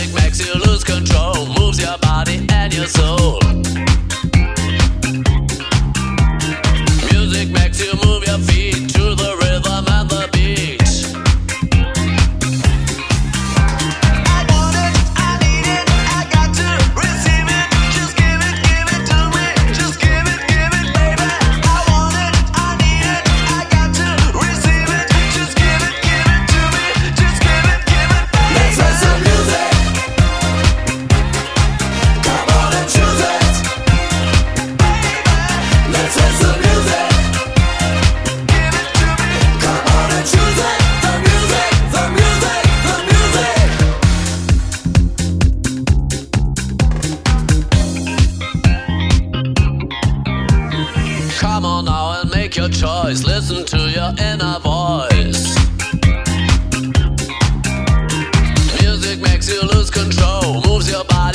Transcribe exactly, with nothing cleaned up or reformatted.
Music makes you lose control, moves your body and your soul. Music makes you move your feet to the rhythm and the beat. I want it, I need it, I got to receive it. Just give it, give it to me. Just give it, give it, baby. I want it, I need it, I got to receive it. Just give it, give it to me. Just give it, give it, baby. Let's play some music. Come on and choose it, baby. Let's play some music. Come on now and make your choice. Listen to your inner voice. Music makes you lose control, moves your body